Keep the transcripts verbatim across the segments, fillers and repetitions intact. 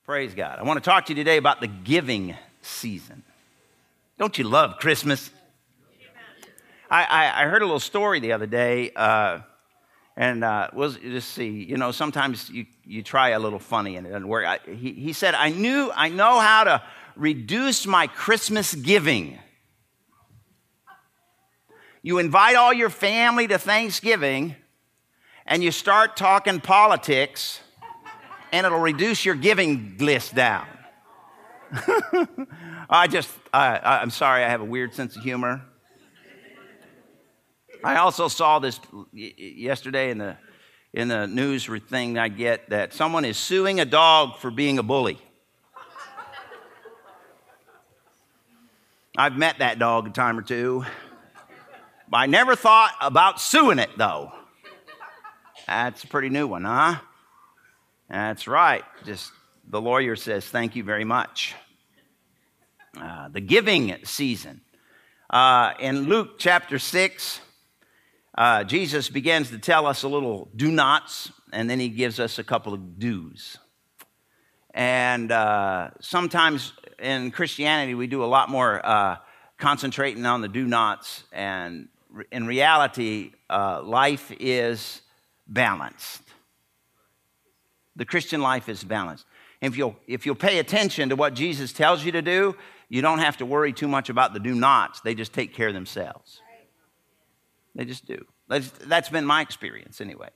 Praise God. I want to talk to you today about the giving season. Don't you love Christmas? I, I, I heard a little story the other day, uh, and uh, we'll just see. You know, sometimes you, you try a little funny and it doesn't work. I, he, he said, I knew, I know how to reduce my Christmas giving. You invite all your family to Thanksgiving, and you start talking politics, and it'll reduce your giving list down. I just, I, I'm sorry, I have a weird sense of humor. I also saw this yesterday in the in the news thing I get that someone is suing a dog for being a bully. I've met that dog a time or two. I never thought about suing it, though. That's a pretty new one, huh? That's right. Just the lawyer says, thank you very much. Uh, the giving season. Uh, in Luke chapter six, uh, Jesus begins to tell us a little do nots, and then he gives us a couple of do's. And uh, sometimes in Christianity, we do a lot more uh, concentrating on the do nots, and in reality, uh, life is balanced. The Christian life is balanced. If you'll, if you'll pay attention to what Jesus tells you to do, you don't have to worry too much about the do-nots. They just take care of themselves. They just do. That's, that's been my experience anyway.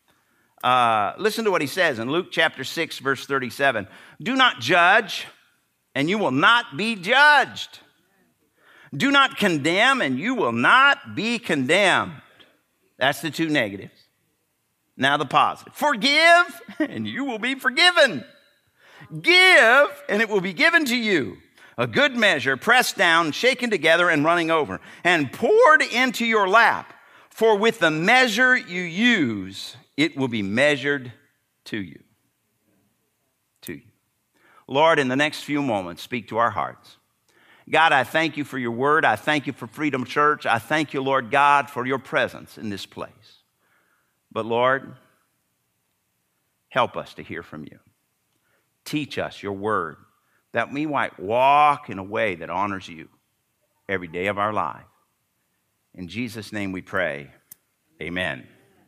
Uh, listen to what he says in Luke chapter six, verse thirty-seven. Do not judge, and you will not be judged. Do not condemn, and you will not be condemned. That's the two negatives. Now the positive. Forgive, and you will be forgiven. Give, and it will be given to you. A good measure, pressed down, shaken together, and running over, and poured into your lap. For with the measure you use, it will be measured to you. To you. Lord, in the next few moments, speak to our hearts. God, I thank you for your word. I thank you for Freedom Church. I thank you, Lord God, for your presence in this place. But Lord, help us to hear from you. Teach us your word, that we might walk in a way that honors you every day of our life. In Jesus' name we pray, amen.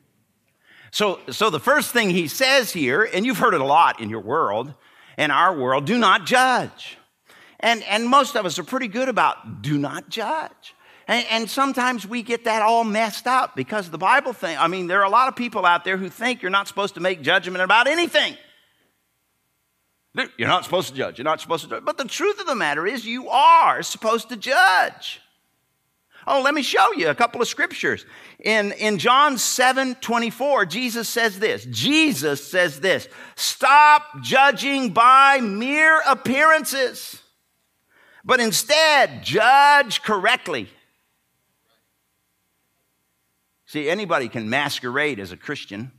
So, so the first thing he says here, and you've heard it a lot in your world, in our world, do not judge. And, and most of us are pretty good about do not judge. And, and sometimes we get that all messed up because the Bible thing, I mean, there are a lot of people out there who think you're not supposed to make judgment about anything. You're not supposed to judge. You're not supposed to judge. But the truth of the matter is you are supposed to judge. Oh, let me show you a couple of scriptures. In, in John seven twenty-four, Jesus says this. Jesus says this. Stop judging by mere appearances, but instead judge correctly. See, anybody can masquerade as a Christian.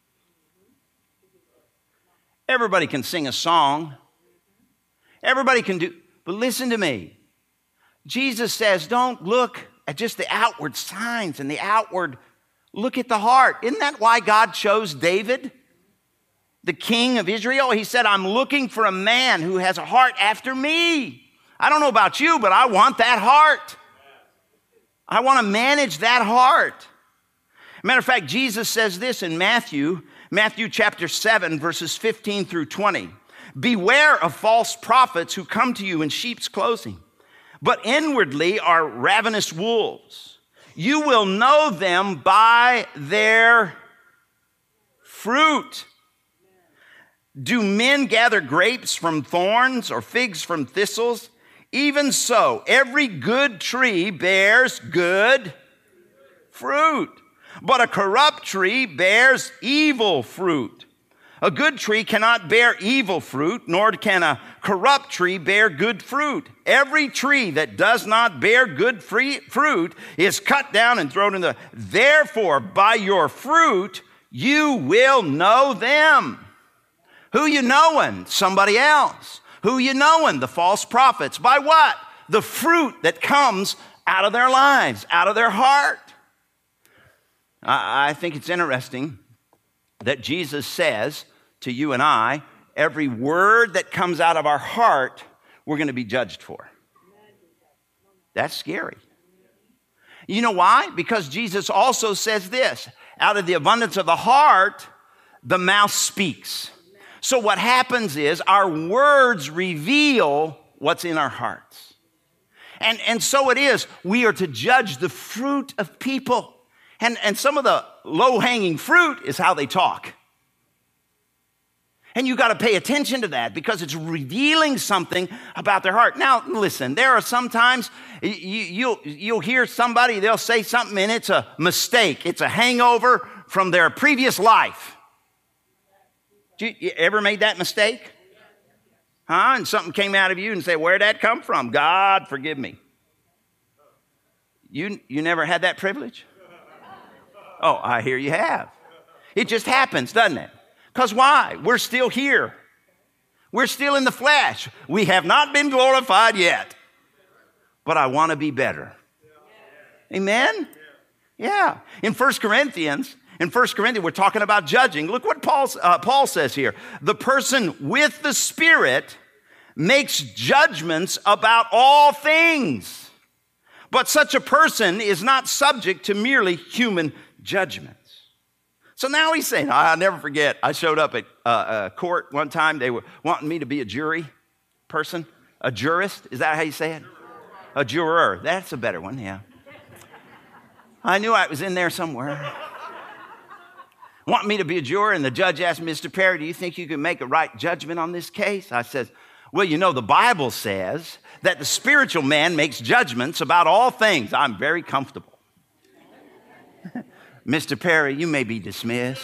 Everybody can sing a song. Everybody can do, but listen to me. Jesus says, don't look at just the outward signs and the outward, look at the heart. Isn't that why God chose David, the king of Israel? He said, I'm looking for a man who has a heart after me. I don't know about you, but I want that heart. I want to manage that heart. Matter of fact, Jesus says this in Matthew, Matthew chapter seven, verses fifteen through twenty. Beware of false prophets who come to you in sheep's clothing, but inwardly are ravenous wolves. You will know them by their fruit. Do men gather grapes from thorns or figs from thistles? Even so, every good tree bears good fruit. But a corrupt tree bears evil fruit. A good tree cannot bear evil fruit, nor can a corrupt tree bear good fruit. Every tree that does not bear good free fruit is cut down and thrown in the... Therefore, by your fruit, you will know them. Who you knowing? Somebody else. Who you knowing? The false prophets. By what? The fruit that comes out of their lives, out of their heart. I think it's interesting that Jesus says to you and I, every word that comes out of our heart, we're going to be judged for. That's scary. You know why? Because Jesus also says this, out of the abundance of the heart, the mouth speaks. So what happens is our words reveal what's in our hearts. And, and so it is, we are to judge the fruit of people. And, and some of the low-hanging fruit is how they talk. And you got to pay attention to that because it's revealing something about their heart. Now, listen, there are sometimes you, you'll, you'll hear somebody, they'll say something and it's a mistake. It's a hangover from their previous life. Did you, you ever made that mistake? Huh? And something came out of you and say, where'd that come from? God, forgive me. You, you never had that privilege? Oh, I hear you have. It just happens, doesn't it? Because why? We're still here. We're still in the flesh. We have not been glorified yet. But I want to be better. Amen? Yeah. In First Corinthians, in First Corinthians, we're talking about judging. Look what Paul, uh, Paul says here. The person with the Spirit makes judgments about all things. But such a person is not subject to merely human judgments. So now he's saying, I'll never forget, I showed up at uh, a court one time. They were wanting me to be a jury person, a jurist. Is that how you say it? A juror. That's a better one, yeah. I knew I was in there somewhere. Wanting me to be a juror, and the judge asked me, Mister Perry, do you think you can make a right judgment on this case? I said, well, you know, the Bible says that the spiritual man makes judgments about all things. I'm very comfortable. Mister Perry, you may be dismissed.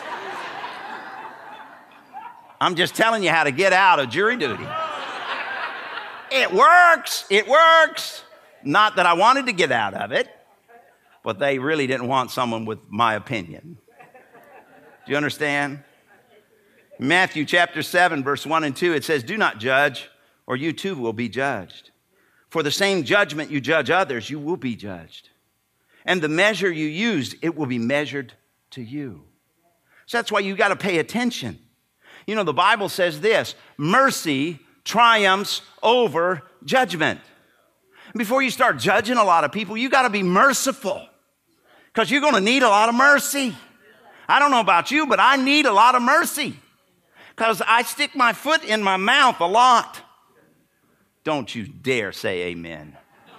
I'm just telling you how to get out of jury duty. It works. It works. Not that I wanted to get out of it, but they really didn't want someone with my opinion. Do you understand? Matthew chapter seven, verse one and two, it says, do not judge, or you too will be judged. For the same judgment you judge others, you will be judged. And the measure you use, it will be measured to you. So that's why you got to pay attention. You know, the Bible says this, mercy triumphs over judgment. Before you start judging a lot of people, you got to be merciful because you're going to need a lot of mercy. I don't know about you, but I need a lot of mercy because I stick my foot in my mouth a lot. Don't you dare say amen.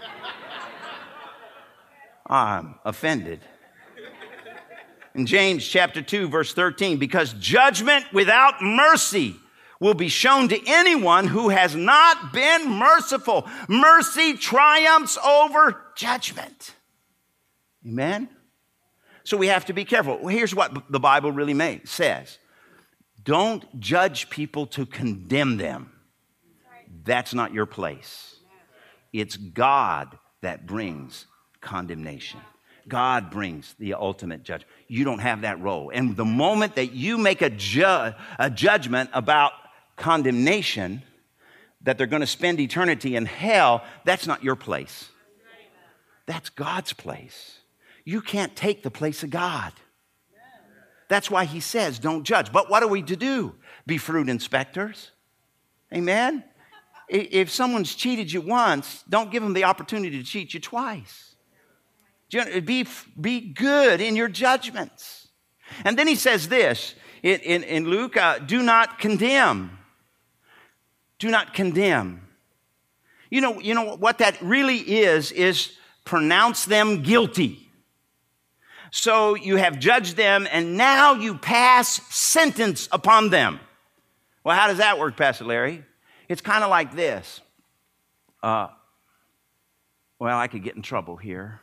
I'm offended. In James chapter two, verse thirteen, because judgment without mercy will be shown to anyone who has not been merciful. Mercy triumphs over judgment. Amen? So we have to be careful. Well, here's what the Bible really makes, says. Don't judge people to condemn them. That's not your place. It's God that brings condemnation. God brings the ultimate judgment. You don't have that role. And the moment that you make a, ju- a judgment about condemnation, that they're going to spend eternity in hell, that's not your place. That's God's place. You can't take the place of God. That's why he says, don't judge. But what are we to do? Be fruit inspectors. Amen? If someone's cheated you once, don't give them the opportunity to cheat you twice. Be, be good in your judgments. And then he says this in, in, in Luke, uh, do not condemn. Do not condemn. You know, you know what that really is, is pronounce them guilty. So you have judged them and now you pass sentence upon them. Well, how does that work, Pastor Larry? It's kind of like this. Uh, well, I could get in trouble here.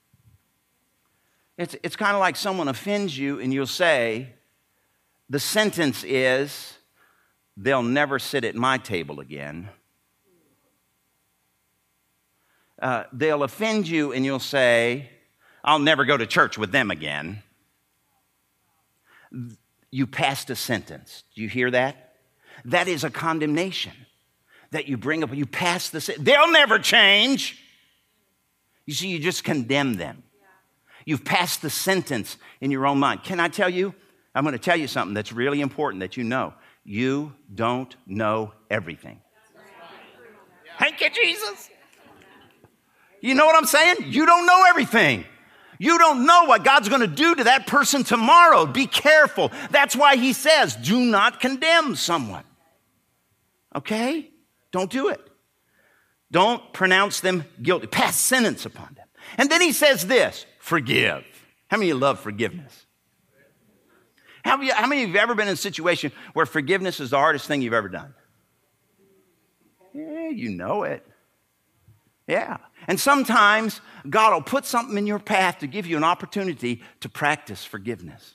It's, it's kind of like someone offends you and you'll say, the sentence is, they'll never sit at my table again. Uh, they'll offend you and you'll say, I'll never go to church with them again. You passed a sentence. Do you hear that? That is a condemnation that you bring up. You pass the sentence. They'll never change. You see, you just condemn them. You've passed the sentence in your own mind. Can I tell you? I'm going to tell you something that's really important that you know. You don't know everything. Thank you, Jesus. You know what I'm saying? You don't know everything. You don't know what God's going to do to that person tomorrow. Be careful. That's why he says, do not condemn someone. Okay? Don't do it. Don't pronounce them guilty. Pass sentence upon them. And then he says this, forgive. How many of you love forgiveness? How many, how many of you have ever been in a situation where forgiveness is the hardest thing you've ever done? Yeah, you know it. Yeah. And sometimes God will put something in your path to give you an opportunity to practice forgiveness.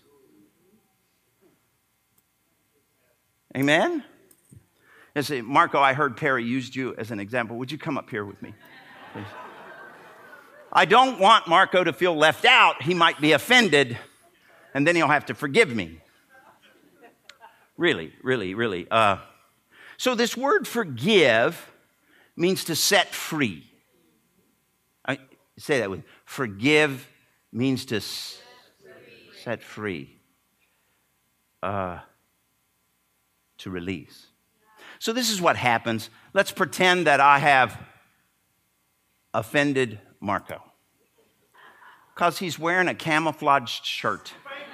Amen? I say, Marco, I heard Perry used you as an example. Would you come up here with me, please? I don't want Marco to feel left out. He might be offended, and then he'll have to forgive me. Really, really, really. Uh, so this word forgive means to set free. I say that with forgive means to s- set free, uh, to release. So this is what happens. Let's pretend that I have offended Marco because he's wearing a camouflaged shirt.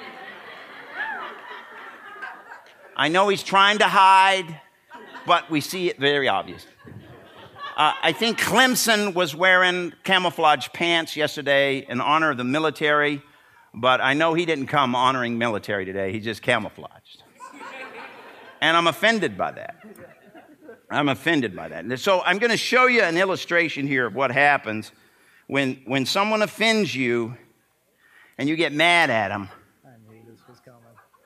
I know he's trying to hide, but we see it very obvious. Uh, I think Clemson was wearing camouflage pants yesterday in honor of the military, but I know he didn't come honoring military today. He just camouflaged. And I'm offended by that. I'm offended by that. And so I'm going to show you an illustration here of what happens when, when someone offends you and you get mad at them. I knew this was coming.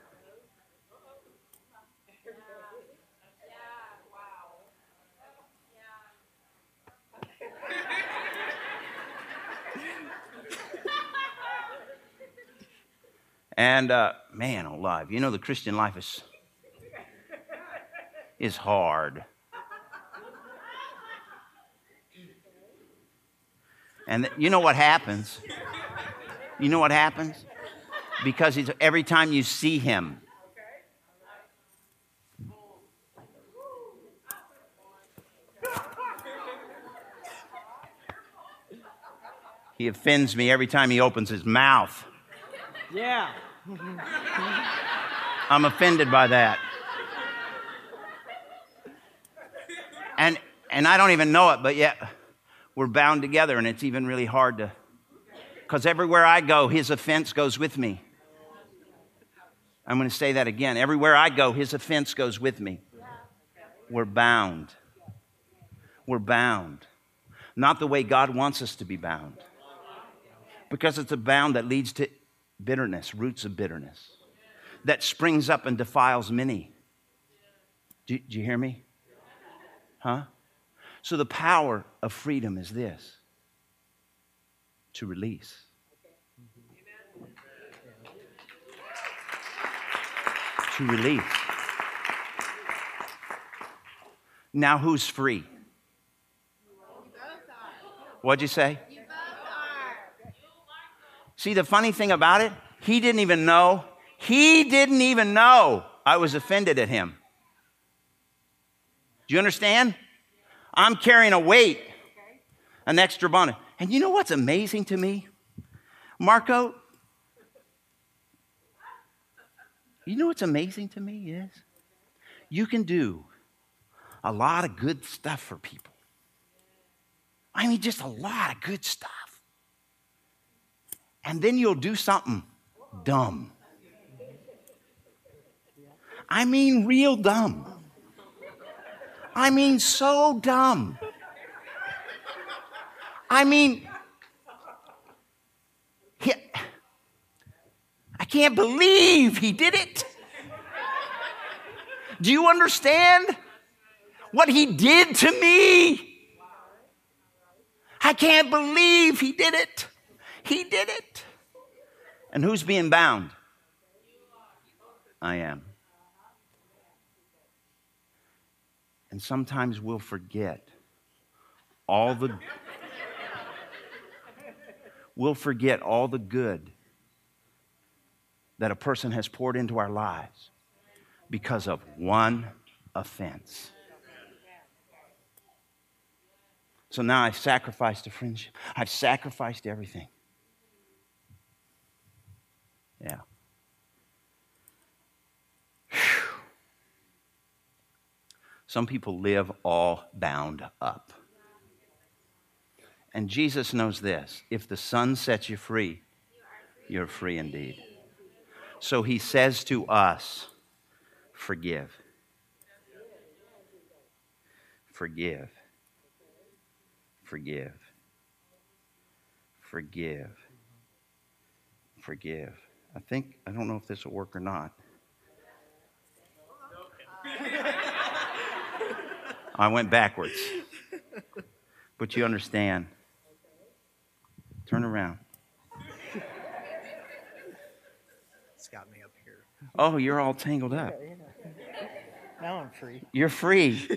And uh, man alive, you know the Christian life is is hard. And th- you know what happens? You know what happens? Because he's, every time you see him, he offends me every time he opens his mouth. Yeah. I'm offended by that. And and I don't even know it, but yet we're bound together, and it's even really hard to, because everywhere I go, his offense goes with me. I'm going to say that again. Everywhere I go, his offense goes with me. We're bound. We're bound. Not the way God wants us to be bound. Because it's a bound that leads to bitterness, roots of bitterness, that springs up and defiles many. Do, do you hear me? Huh? So the power of freedom is this: to release. To release. Now who's free? What'd you say? See, the funny thing about it, he didn't even know, he didn't even know I was offended at him. Do you understand? I'm carrying a weight, an extra bonnet. And you know what's amazing to me? Marco, you know what's amazing to me is you can do a lot of good stuff for people. I mean, just a lot of good stuff. And then you'll do something dumb. I mean, real dumb. I mean, so dumb. I mean, he, I can't believe he did it. Do you understand what he did to me? I can't believe he did it. He did it. And who's being bound? I am. And sometimes we'll forget all the we'll forget all the good that a person has poured into our lives. because of one offense. So now I've sacrificed a friendship. I've sacrificed everything. Yeah. Whew. Some people live all bound up. And Jesus knows this. If the Son sets you free, you're free indeed. So he says to us, forgive. Forgive. Forgive. Forgive. Forgive. I think, I don't know if this will work or not. I went backwards. But you understand. Turn around. It's got me up here. Oh, you're all tangled up. Now I'm free. You're free.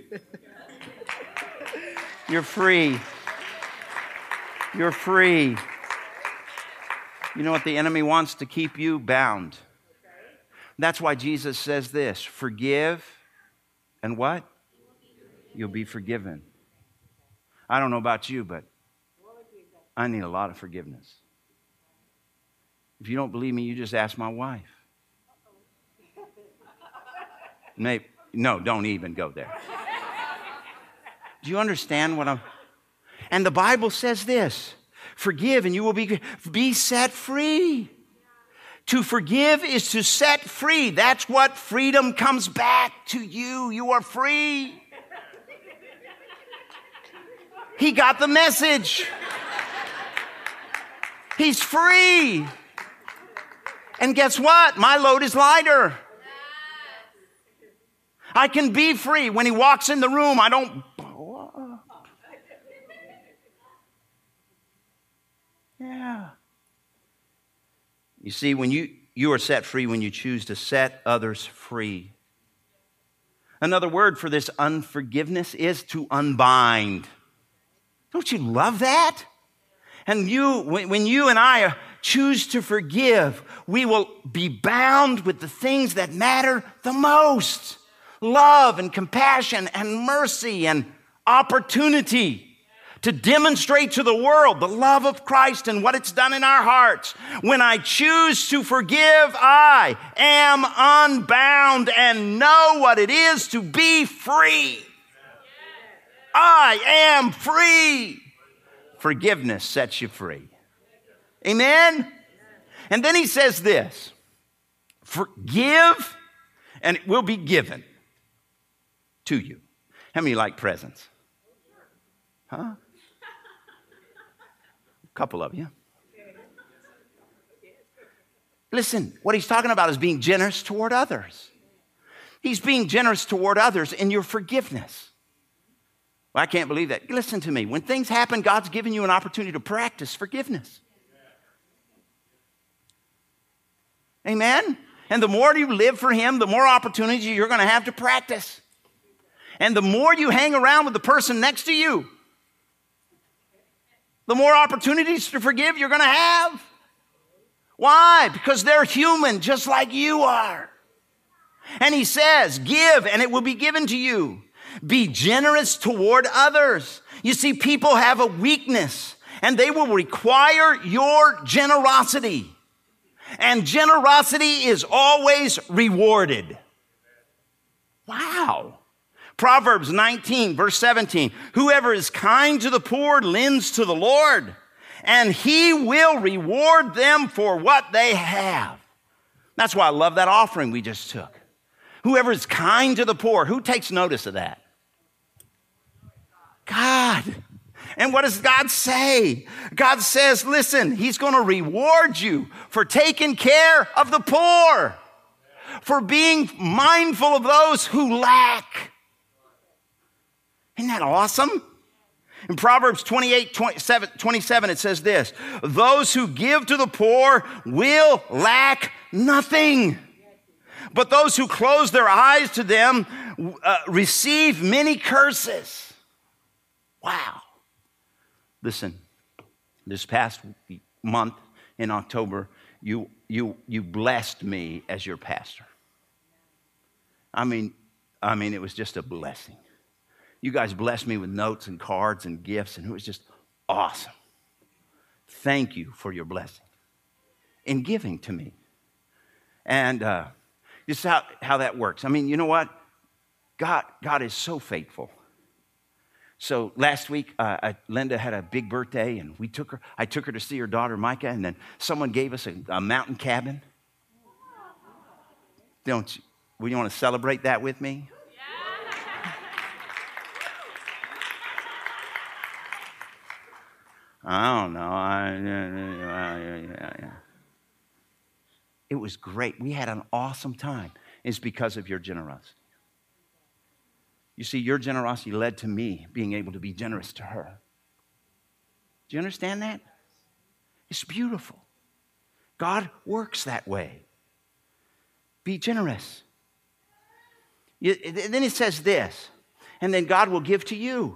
You're free. You're free. You know what? The enemy wants to keep you bound. That's why Jesus says this, forgive, and what? You'll be forgiven. I don't know about you, but I need a lot of forgiveness. If you don't believe me, you just ask my wife. Maybe, no, don't even go there. Do you understand what I'm... And the Bible says this, forgive and you will be, be set free. To forgive is to set free. That's what freedom comes back to you. You are free. He got the message. He's free. And guess what? My load is lighter. I can be free. When he walks in the room, I don't... Yeah. You see, when you, you are set free when you choose to set others free. Another word for this unforgiveness is to unbind. Don't you love that? And you, when you and I choose to forgive, we will be bound with the things that matter the most. Love and compassion and mercy and opportunity to demonstrate to the world the love of Christ and what it's done in our hearts. When I choose to forgive, I am unbound and know what it is to be free. I am free. Forgiveness sets you free. Amen? And then he says this, forgive and it will be given to you. How many like presents? Huh? A couple of you. Listen, what he's talking about is being generous toward others. He's being generous toward others in your forgiveness. Well, I can't believe that. Listen to me. When things happen, God's given you an opportunity to practice forgiveness. Amen? And the more you live for him, the more opportunities you're going to have to practice. And the more you hang around with the person next to you, the more opportunities to forgive you're going to have. Why? Because they're human just like you are. And he says, give and it will be given to you. Be generous toward others. You see, people have a weakness and they will require your generosity. And generosity is always rewarded. Wow. Proverbs nineteen, verse seventeen. Whoever is kind to the poor lends to the Lord, and he will reward them for what they have. That's why I love that offering we just took. Whoever is kind to the poor, who takes notice of that? God. And what does God say? God says, listen, he's going to reward you for taking care of the poor, for being mindful of those who lack. Isn't that awesome? In Proverbs twenty-eight, twenty-seven, it says this, those who give to the poor will lack nothing, but those who close their eyes to them uh, receive many curses. Wow. Listen, this past month in October, you, you, you blessed me as your pastor. I mean, I mean, it was just a blessing. You guys blessed me with notes and cards and gifts, and it was just awesome. Thank you for your blessing in giving to me. And uh, this is how, how that works. I mean, you know what? God, God is so faithful. So last week, uh, I, Linda had a big birthday, and we took her. I took her to see her daughter, Micah, and then someone gave us a, a mountain cabin. Don't you? Would you want to celebrate that with me? I don't know. I, yeah, yeah, yeah. It was great. We had an awesome time. It's because of your generosity. You see, your generosity led to me being able to be generous to her. Do you understand that? It's beautiful. God works that way. Be generous. You, then it says this, and then God will give to you.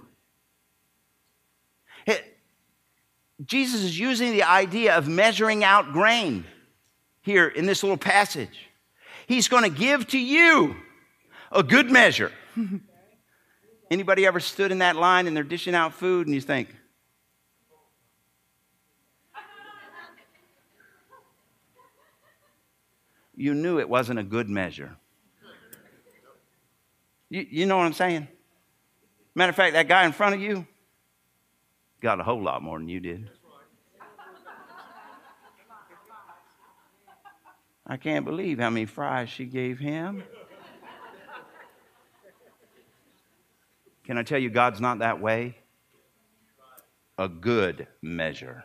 It, Jesus is using the idea of measuring out grain here in this little passage. He's going to give to you a good measure. Anybody ever stood in that line and they're dishing out food and you think, you knew it wasn't a good measure. You, you know what I'm saying? Matter of fact, that guy in front of you got a whole lot more than you did. I can't believe how many fries she gave him. Can I tell you, God's not that way? A good measure.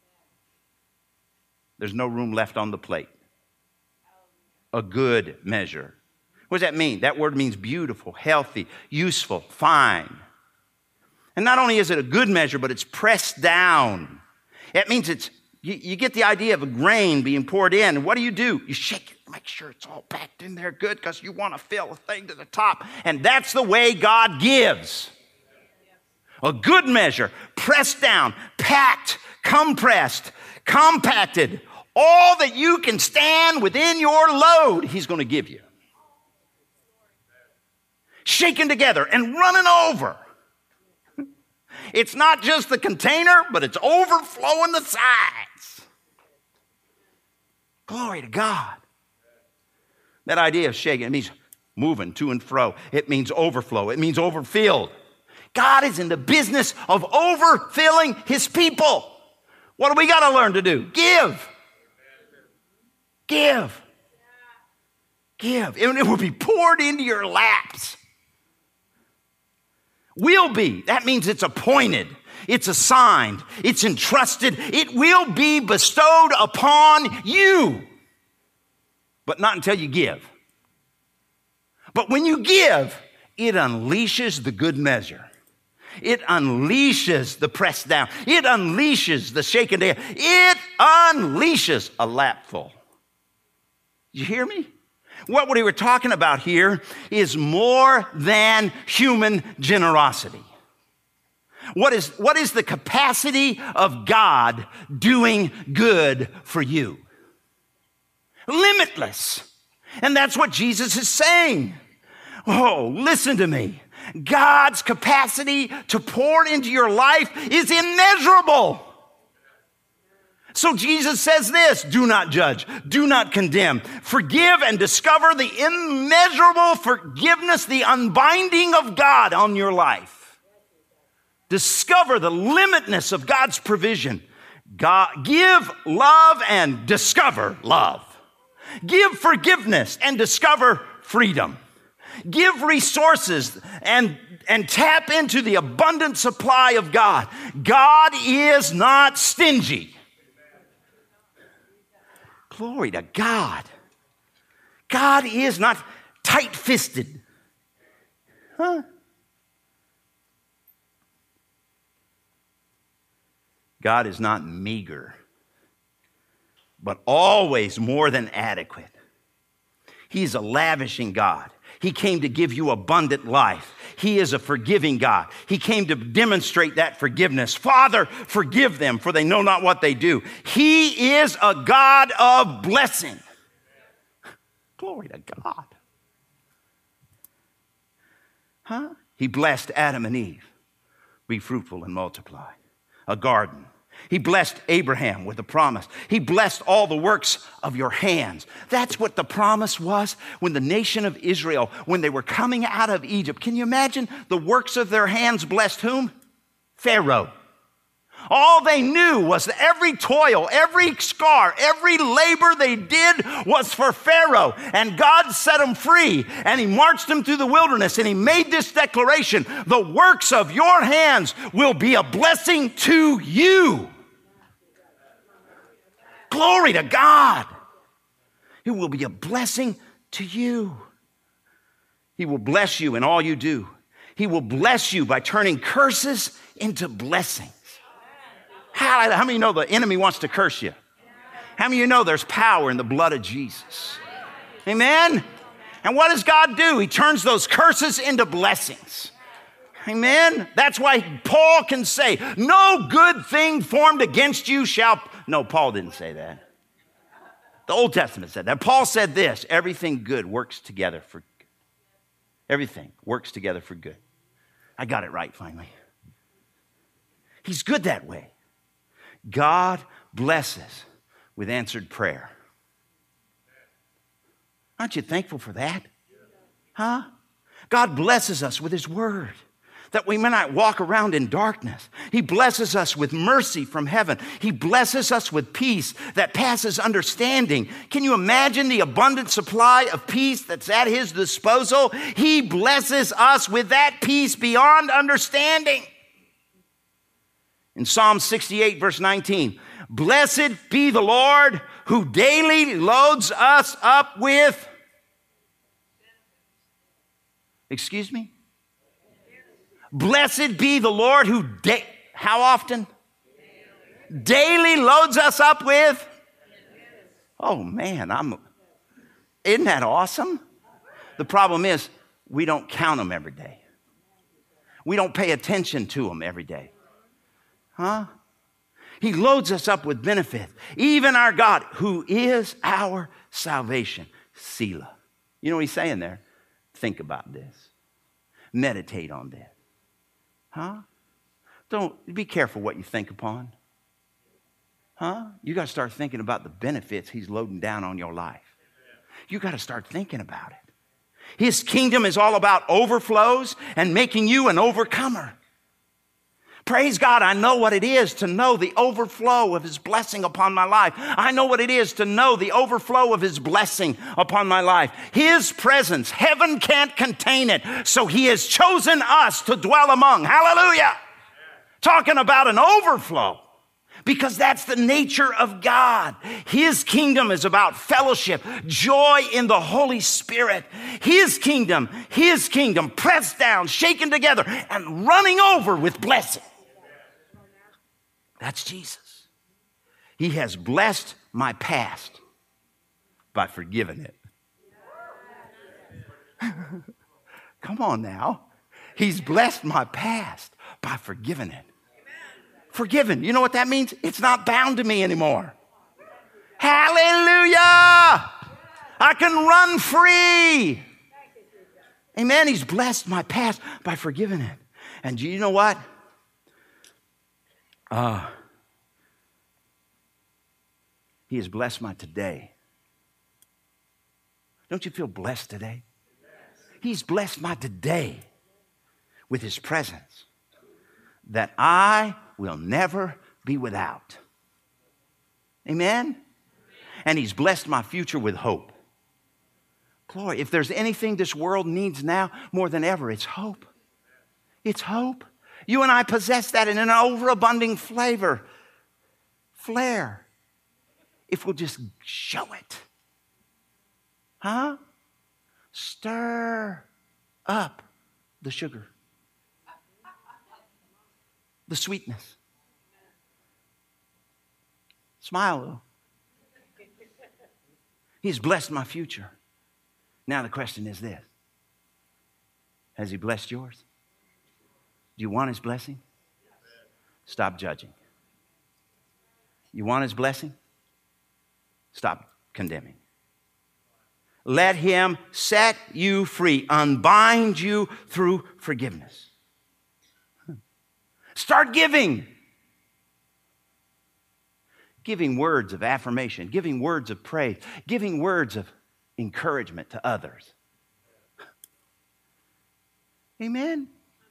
There's no room left on the plate. A good measure. What does that mean? That word means beautiful, healthy, useful, fine. And not only is it a good measure, but it's pressed down. It means it's, you, you get the idea of a grain being poured in. And what do you do? You shake it, make sure it's all packed in there good because you want to fill a thing to the top. And that's the way God gives. A good measure, pressed down, packed, compressed, compacted. All that you can stand within your load, He's going to give you. Shaken together and running over. It's not just the container, but it's overflowing the sides. Glory to God. That idea of shaking, it means moving to and fro. It means overflow. It means overfilled. God is in the business of overfilling His people. What do we got to learn to do? Give. Give. Give. And it will be poured into your laps. Will be. That means it's appointed. It's assigned. It's entrusted. It will be bestowed upon you. But not until you give. But when you give, it unleashes the good measure. It unleashes the pressed down. It unleashes the shaken down. It unleashes a lapful. Did you hear me? What we were talking about here is more than human generosity. What is, what is the capacity of God doing good for you? Limitless. And that's what Jesus is saying. Oh, listen to me. God's capacity to pour into your life is immeasurable. So Jesus says this, do not judge, do not condemn, forgive and discover the immeasurable forgiveness, the unbinding of God on your life. Discover the limitness of God's provision. God, give love and discover love. Give forgiveness and discover freedom. Give resources and, and tap into the abundant supply of God. God is not stingy. Glory to God. God is not tight-fisted. Huh? God is not meager, but always more than adequate. He's a lavishing God. He came to give you abundant life. He is a forgiving God. He came to demonstrate that forgiveness. Father, forgive them, for they know not what they do. He is a God of blessing. Glory to God. Huh? He blessed Adam and Eve. Be fruitful and multiply. A garden. He blessed Abraham with a promise. He blessed all the works of your hands. That's what the promise was when the nation of Israel, when they were coming out of Egypt. Can you imagine the works of their hands blessed whom? Pharaoh. All they knew was that every toil, every scar, every labor they did was for Pharaoh. And God set them free. And he marched them through the wilderness. And he made this declaration: the works of your hands will be a blessing to you. Glory to God. It will be a blessing to you. He will bless you in all you do. He will bless you by turning curses into blessings. How, how many know the enemy wants to curse you? How many of you know there's power in the blood of Jesus? Amen? And what does God do? He turns those curses into blessings. Amen? That's why Paul can say, no good thing formed against you shall... No, Paul didn't say that. The Old Testament said that. Paul said this: everything good works together for good. Everything works together for good. I got it right finally. He's good that way. God blesses with answered prayer. Aren't you thankful for that? Huh? God blesses us with his word, that we may not walk around in darkness. He blesses us with mercy from heaven. He blesses us with peace that passes understanding. Can you imagine the abundant supply of peace that's at his disposal? He blesses us with that peace beyond understanding. In Psalm sixty-eight, verse nineteen, blessed be the Lord who daily loads us up with, excuse me? Blessed be the Lord who, da- how often? Daily loads us up with. Oh man, I'm, isn't that awesome? The problem is we don't count them every day. We don't pay attention to them every day. Huh? He loads us up with benefit. Even our God, who is our salvation. Selah. You know what he's saying there? Think about this. Meditate on this. Huh? Don't be careful what you think upon. Huh? You got to start thinking about the benefits he's loading down on your life. You got to start thinking about it. His kingdom is all about overflows and making you an overcomer. Praise God, I know what it is to know the overflow of his blessing upon my life. I know what it is to know the overflow of his blessing upon my life. His presence, heaven can't contain it. So he has chosen us to dwell among. Hallelujah. Talking about an overflow. Because that's the nature of God. His kingdom is about fellowship, joy in the Holy Spirit. His kingdom, his kingdom, pressed down, shaken together, and running over with blessing. That's Jesus. He has blessed my past by forgiving it. Come on now. He's blessed my past by forgiving it. Forgiven. You know what that means? It's not bound to me anymore. Hallelujah! I can run free. Amen. He's blessed my past by forgiving it. And do you know what? Uh, he has blessed my today. Don't you feel blessed today? He's blessed my today with his presence that I will never be without. Amen? And he's blessed my future with hope. Glory. If there's anything this world needs now more than ever, it's hope. It's hope. You and I possess that in an overabounding flavor, flare, if we'll just show it. Huh? Stir up the sugar, the sweetness. Smile, though. He's blessed my future. Now the question is this. Has he blessed yours? Do you want his blessing? Stop judging. You want his blessing? Stop condemning. Let him set you free, unbind you through forgiveness. Start giving. Giving words of affirmation, giving words of praise, giving words of encouragement to others. Amen.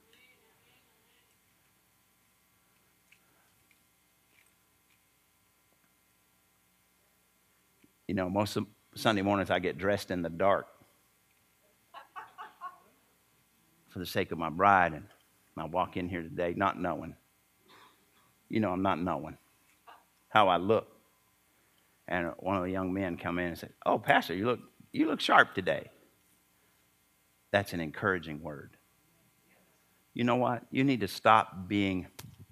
You know, most of Sunday mornings I get dressed in the dark for the sake of my bride, and I walk in here today not knowing. You know, I'm not knowing how I look. And one of the young men come in and said, "Oh, Pastor, you look you look sharp today." That's an encouraging word. You know what? You need to stop being,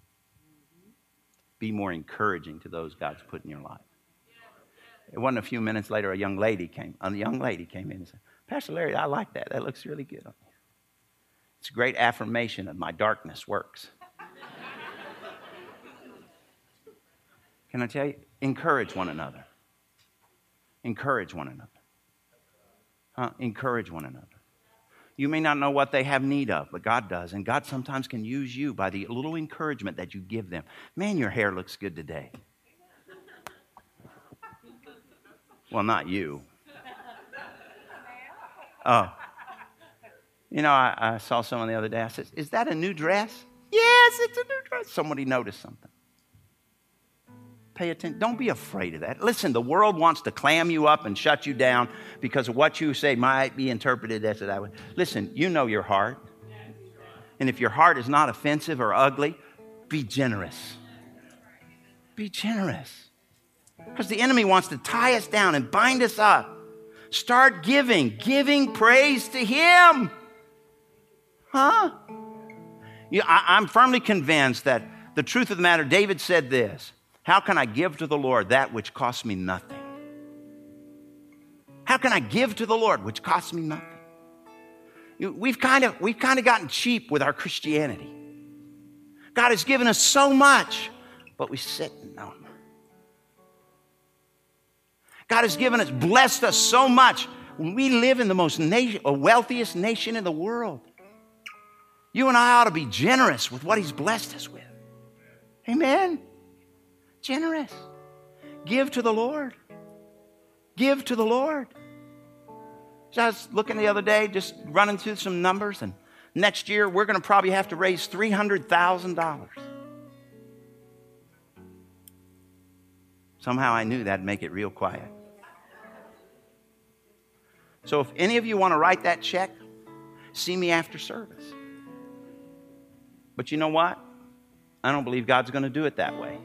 be more encouraging to those God's put in your life. It wasn't a few minutes later, a young lady came, a young lady came in and said, "Pastor Larry, I like that. That looks really good on you." It's a great affirmation of my darkness works. Can I tell you? Encourage one another. Encourage one another. Huh? Encourage one another. You may not know what they have need of, but God does. And God sometimes can use you by the little encouragement that you give them. Man, your hair looks good today. Well, not you. Oh. You know, I, I saw someone the other day. I said, "Is that a new dress?" "Yes, it's a new dress." Somebody noticed something. Pay attention. Don't be afraid of that. Listen, the world wants to clam you up and shut you down because of what you say might be interpreted as that way. Listen, you know your heart. And if your heart is not offensive or ugly, be generous. Be generous. Because the enemy wants to tie us down and bind us up. Start giving, giving praise to him. Huh? You, I, I'm firmly convinced that the truth of the matter, David said this: "How can I give to the Lord that which costs me nothing?" How can I give to the Lord which costs me nothing? You, we've kind of we've kind of gotten cheap with our Christianity. God has given us so much, but we sit and know him. God has given us, blessed us so much. When we live in the most nation, wealthiest nation in the world, you and I ought to be generous with what he's blessed us with. Amen. Generous. Give to the Lord. Give to the Lord. So I was looking the other day, just running through some numbers, and next year we're going to probably have to raise three hundred thousand dollars. Somehow I knew that'd make it real quiet. So if any of you want to write that check, see me after service. But you know what? I don't believe God's going to do it that way.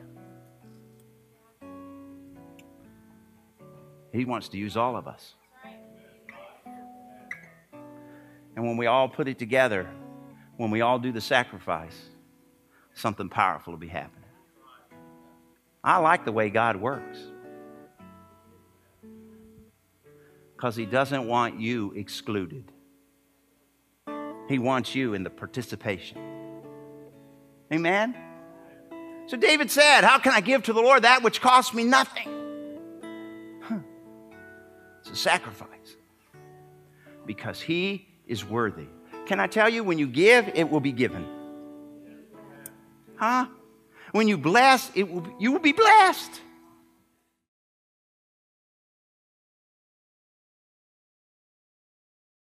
He wants to use all of us. And when we all put it together, when we all do the sacrifice, something powerful will be happening. I like the way God works. Because he doesn't want you excluded. He wants you in the participation. Amen? So David said, "How can I give to the Lord that which costs me nothing?" Huh. It's a sacrifice. Because he is worthy. Can I tell you, when you give, it will be given. Huh? When you bless, it will be, you will be blessed.